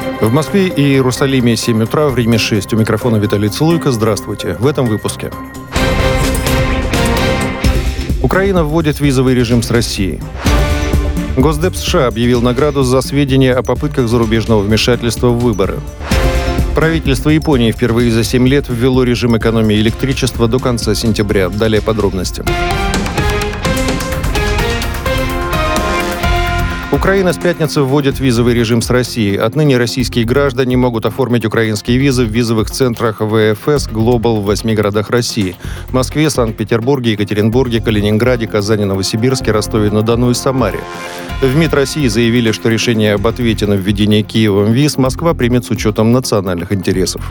В Москве и Иерусалиме 7 утра, в Риме 6. У микрофона Виталий Цилуйко. Здравствуйте. В этом выпуске. Украина вводит визовый режим с Россией. Госдеп США объявил награду за сведения о попытках зарубежного вмешательства в выборы. Правительство Японии впервые за 7 лет ввело режим экономии электричества до конца сентября. Далее подробности. Украина с пятницы вводит визовый режим с Россией. Отныне российские граждане могут оформить украинские визы в визовых центрах ВФС Global в 8 городах России: Москве, Санкт-Петербурге, Екатеринбурге, Калининграде, Казани, Новосибирске, Ростове-на-Дону и Самаре. В МИД России заявили, что решение об ответе на введение Киевом виз Москва примет с учетом национальных интересов.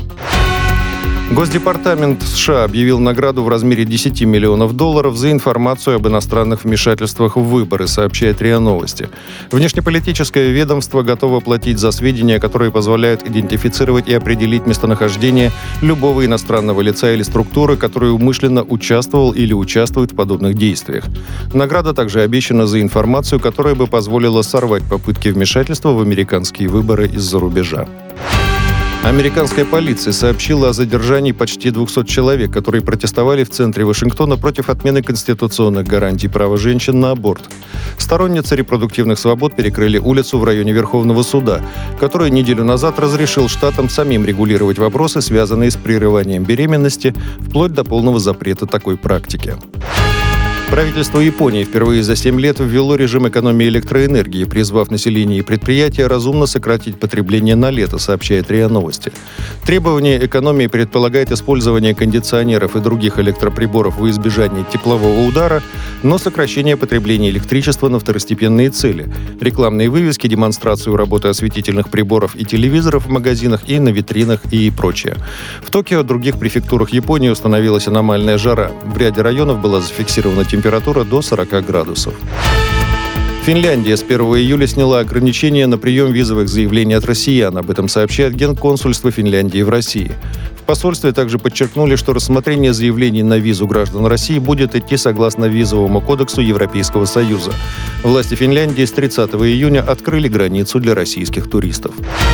Госдепартамент США объявил награду в размере $10 миллионов за информацию об иностранных вмешательствах в выборы, сообщает РИА Новости. Внешнеполитическое ведомство готово платить за сведения, которые позволяют идентифицировать и определить местонахождение любого иностранного лица или структуры, который умышленно участвовал или участвует в подобных действиях. Награда также обещана за информацию, которая бы позволила сорвать попытки вмешательства в американские выборы из-за рубежа. Американская полиция сообщила о задержании почти 200 человек, которые протестовали в центре Вашингтона против отмены конституционных гарантий права женщин на аборт. Сторонницы репродуктивных свобод перекрыли улицу в районе Верховного суда, который неделю назад разрешил штатам самим регулировать вопросы, связанные с прерыванием беременности, вплоть до полного запрета такой практики. Правительство Японии впервые за 7 лет ввело режим экономии электроэнергии, призвав население и предприятия разумно сократить потребление на лето, сообщает РИА Новости. Требование экономии предполагает использование кондиционеров и других электроприборов во избежание теплового удара, но сокращение потребления электричества на второстепенные цели: рекламные вывески, демонстрацию работы осветительных приборов и телевизоров в магазинах и на витринах и прочее. В Токио и других префектурах Японии установилась аномальная жара. В ряде районов была зафиксирована температура до 40 градусов. Финляндия с 1 июля сняла ограничения на прием визовых заявлений от россиян. Об этом сообщает Генконсульство Финляндии в России. В посольстве также подчеркнули, что рассмотрение заявлений на визу граждан России будет идти согласно Визовому кодексу Европейского Союза. Власти Финляндии с 30 июня открыли границу для российских туристов.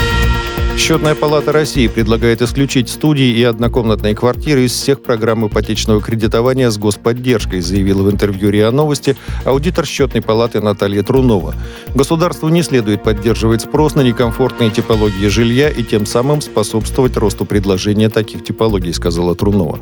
Счетная палата России предлагает исключить студии и однокомнатные квартиры из всех программ ипотечного кредитования с господдержкой, заявила в интервью РИА Новости аудитор Счетной палаты Наталья Трунова. Государству не следует поддерживать спрос на некомфортные типологии жилья и тем самым способствовать росту предложения таких типологий, сказала Трунова.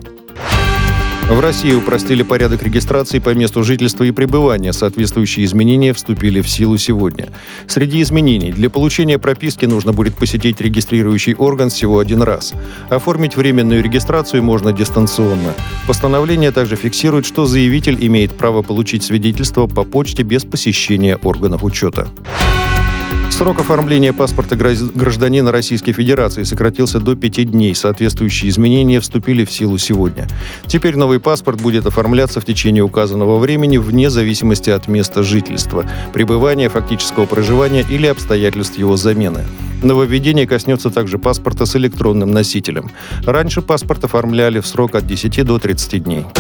В России упростили порядок регистрации по месту жительства и пребывания. Соответствующие изменения вступили в силу сегодня. Среди изменений: для получения прописки нужно будет посетить регистрирующий орган всего один раз. Оформить временную регистрацию можно дистанционно. Постановление также фиксирует, что заявитель имеет право получить свидетельство по почте без посещения органов учета. Срок оформления паспорта гражданина Российской Федерации сократился до 5 дней. Соответствующие изменения вступили в силу сегодня. Теперь новый паспорт будет оформляться в течение указанного времени вне зависимости от места жительства, пребывания, фактического проживания или обстоятельств его замены. Нововведение коснется также паспорта с электронным носителем. Раньше паспорт оформляли в срок от 10 до 30 дней.